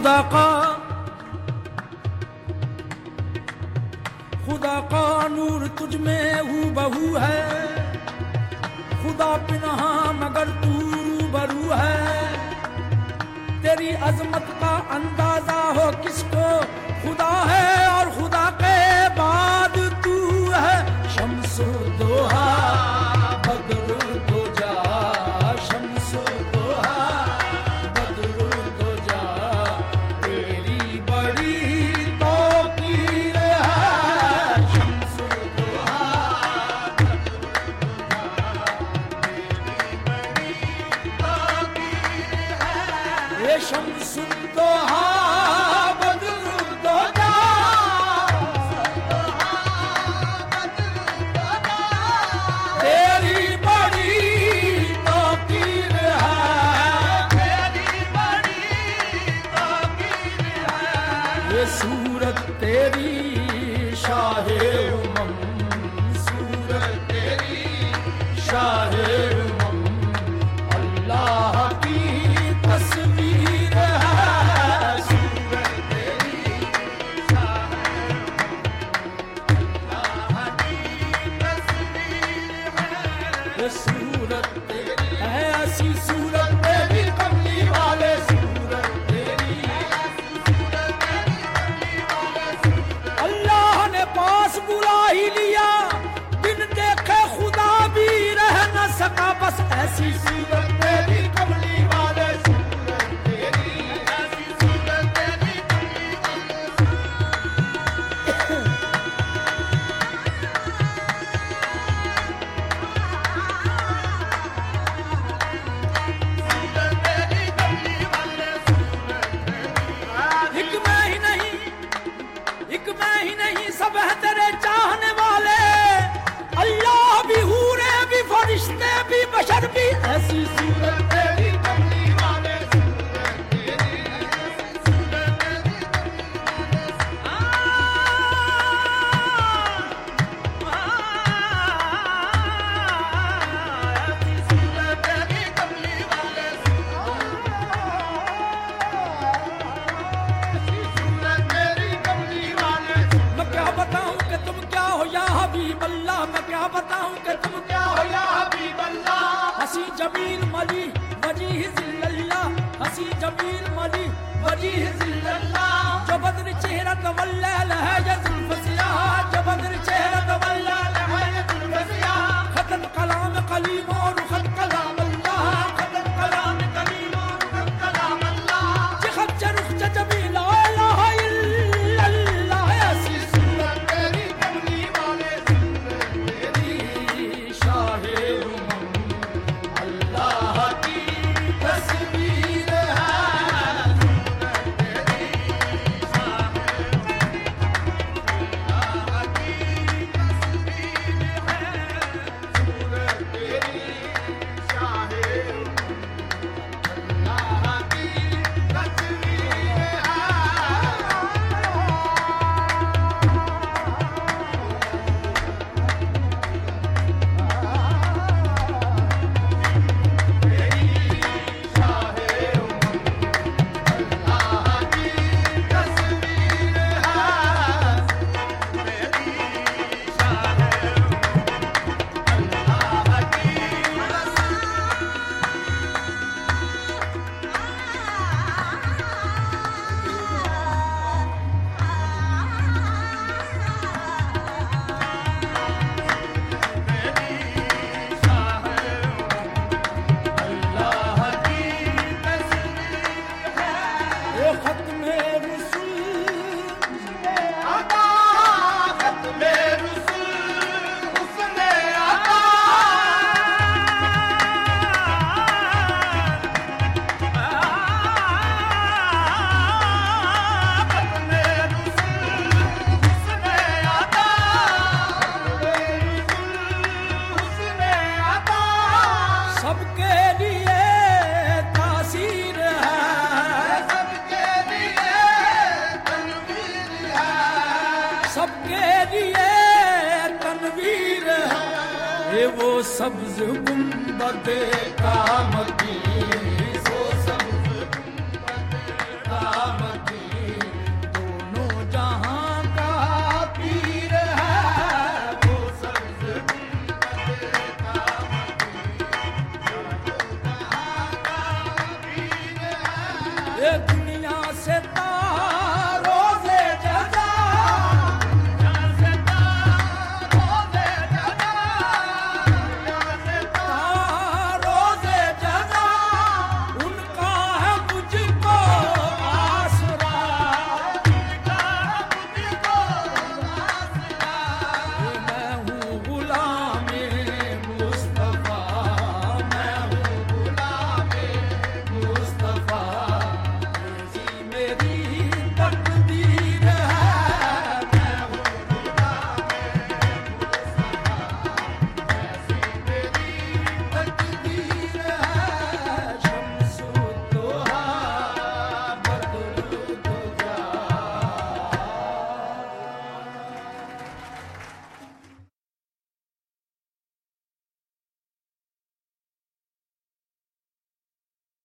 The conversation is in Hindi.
खुदा का नूर तुझ में हूबहू है, खुदा पिन्हा मगर तू रूबरू है। तेरी अजमत का अंदाजा हो किसको, खुदा है और खुदा के बाद तू है। शम्सो दोहा बदर दो जा, शम्सो दोहा बदर दो जा, तेरी बड़ी तौकीर है। शम्सो दोहा बदर दो जा, तेरी बड़ी तौकीर है। ये शम्सो दोहा सूरत तेरी शाहे उमम, सूरत तेरी शाहे उमम, अल्लाह की तस्वीर है। सूरत तेरी शाहे उमम, अल्लाह की तस्वीर है। ये सूरत तेरी है ऐसी सूरत तेरी कमली वाले, बुला ही लिया बिन देखे खुदा भी रह न सका। बस ऐसी सूरत तेरी कमली वाले, सूरत तेरी ऐसी सूरत तेरी कमली वाले, सूरत तेरी कमली वाले, सूरत तेरी। एक मैं ही नहीं, एक मैं ही नहीं, सब है तेरे चाहने वाले। अल्लाह भी, हूरे भी, फरिश्ते भी, बशर भी, ऐसी सूरत तेरी कमली वाले, सूरत तेरी ऐसी सूरत तेरी कमली वाले, ऐसी सूरत तेरी कमली वाले, ऐसी सूरत तेरी कमली वाले। मैं क्या बताऊं कि तुम क्या हो या हबीब अल्लाह, मैं क्या बताऊं कि तुम क्या हो या हबीब अल्लाह। हसी जमील मली वजीह जिल्लल्लाह, हसी जमील मली वजीह जिल्लल्लाह। जो बदर चेहरा तवल्ला है या जुल्फ सियाह, जो बदर चेहरा तवल्ला है या जुल्फ सियाह। खतन कलाम कलीम और खत कलाम अल्लाह, खतन कलाम कलीम और खत कलाम अल्लाह। जिखत जरुख जमील ला इलाहा इल्लल्लाह, ऐसी सूरत तेरी कमली वाले, सूरत तेरी शाहे उमम, अल्लाह की तस्वीर है। सूरत तेरी शाहे उमम, अल्लाह की तस्वीर है। सूरत तेरी शाहे उमम, अल्लाह की तस्वीर है। वो सब्ज गुंबदे कामती, वो सब्ज गुंबदे कामती। ये दुनिया से